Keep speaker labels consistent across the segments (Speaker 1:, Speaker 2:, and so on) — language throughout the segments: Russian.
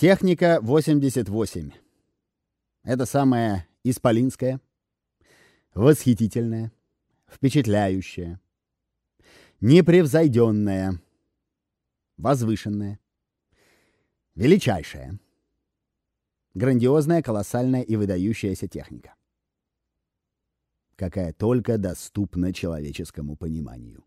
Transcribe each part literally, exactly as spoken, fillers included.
Speaker 1: Техника восемьдесят восемь. Это самая исполинская, восхитительная, впечатляющая, непревзойденная, возвышенная, величайшая, грандиозная, колоссальная и выдающаяся техника, какая только доступна человеческому пониманию.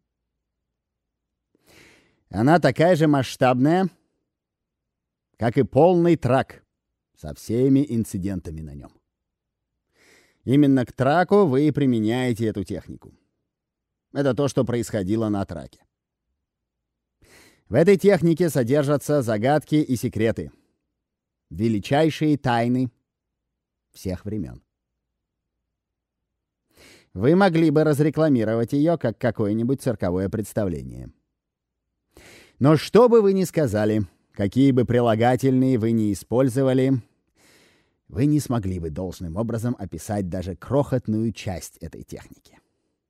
Speaker 1: Она такая же масштабная, как и полный трак со всеми инцидентами на нем. Именно к траку вы и применяете эту технику. Это то, что происходило на траке. В этой технике содержатся загадки и секреты, величайшие тайны всех времен. Вы могли бы разрекламировать ее как какое-нибудь цирковое представление. Но что бы вы ни сказали, какие бы прилагательные вы ни использовали, вы не смогли бы должным образом описать даже крохотную часть этой техники.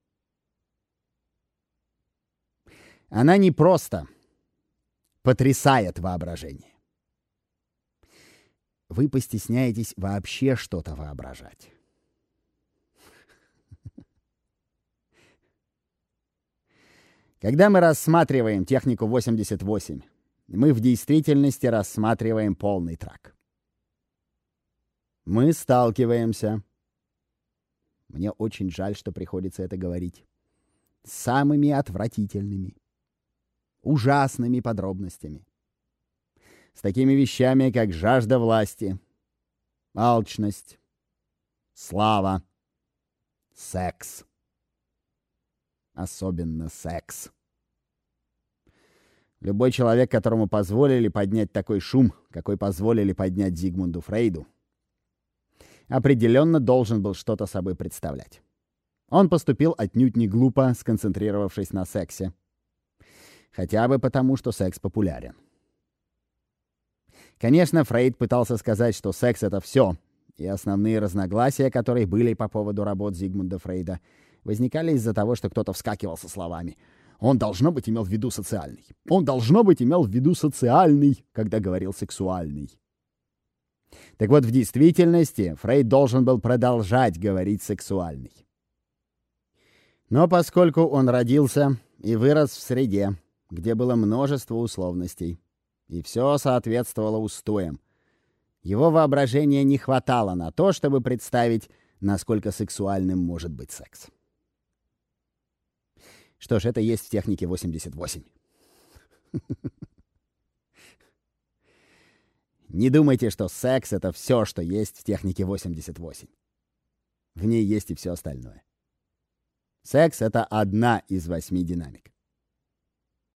Speaker 1: Она не просто потрясает воображение. Вы постесняетесь вообще что-то воображать. Когда мы рассматриваем технику восемьдесят восемь, мы в действительности рассматриваем полный трак. Мы сталкиваемся, мне очень жаль, что приходится это говорить, с самыми отвратительными, ужасными подробностями. С такими вещами, как жажда власти, алчность, слава, секс. Особенно секс. Любой человек, которому позволили поднять такой шум, какой позволили поднять Зигмунду Фрейду, определенно должен был что-то собой представлять. Он поступил отнюдь не глупо, сконцентрировавшись на сексе. Хотя бы потому, что секс популярен. Конечно, Фрейд пытался сказать, что секс — это все, и основные разногласия, которые были по поводу работ Зигмунда Фрейда, возникали из-за того, что кто-то вскакивал со словами «Он, должно быть, имел в виду социальный». «Он, должно быть, имел в виду социальный», когда говорил «сексуальный». Так вот, в действительности Фрейд должен был продолжать говорить «сексуальный». Но поскольку он родился и вырос в среде, где было множество условностей, и все соответствовало устоям, его воображения не хватало на то, чтобы представить, насколько сексуальным может быть секс. Что ж, это есть в технике восемьдесят восемь. Не думайте, что секс — это все, что есть в технике восемьдесят восемь. В ней есть и все остальное. Секс — это одна из восьми динамик.